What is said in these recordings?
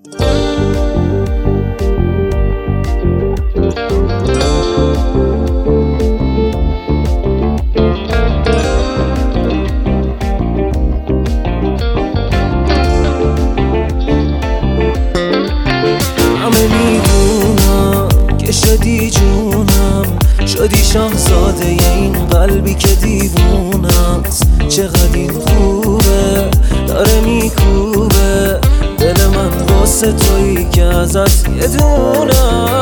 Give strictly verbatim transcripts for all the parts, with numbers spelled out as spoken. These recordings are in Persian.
شدی جونم، شدی شاهزاده این قلبی که دیوونه است. چقدر این خوبه داره میکوبه دل من واسه تویی که ازت یه دونه.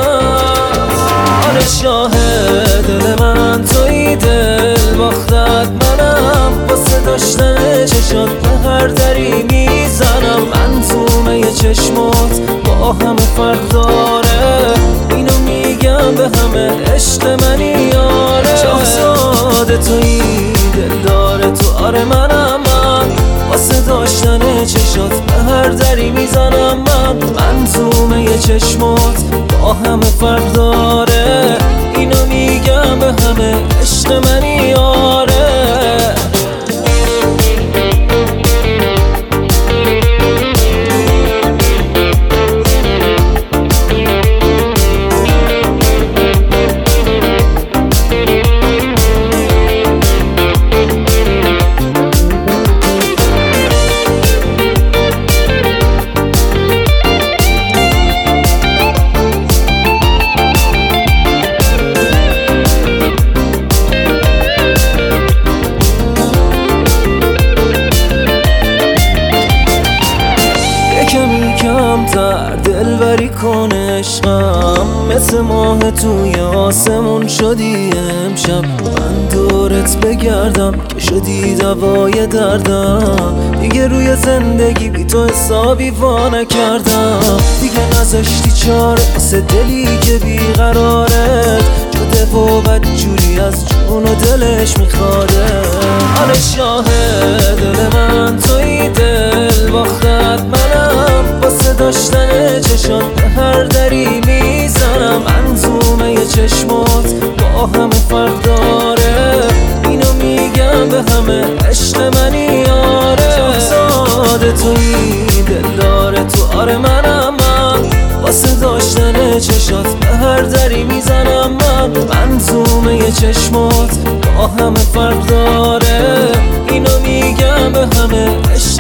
آره شاهد دل من تویی، دل باختت منم، واسه داشتن چشات به هر دری میزنم. منظومه چشمات با همه فرق داره، اینو میگم به همه عشق منی یاره. شاهزاده تویی دل داره تو، آره منم من، واسه داشتن چشات به هر دری میزنم. من منظومه چشمات با همه فرق داره، اینو میگم به همه عشق منی یاره. کمتر دلبری کن عشقم، مثل ماه توی آسمون شدی امشب. من دورت بگردم که شدی دوای دردم، دیگه روی زندگی بی تو حسابی وا نکردم. دیگه نذاشتی چاره واسه دلی که بیقرارت شده و بدجوری از جون و دلش میخواره. آره شاهد دل من تویی، دل باختت منم، واسه داشتن چشات به هر دری میزنم. منظومه چشمات با همه فرق داره، اینو میگم به همه عشق منی یاره. شاهزاده تویی دل داره تو، آره منم من، واسه داشتن چشات به هر دری میزنم. من منظومه چشمات با همه فرق داره، اینو میگم به همه عشق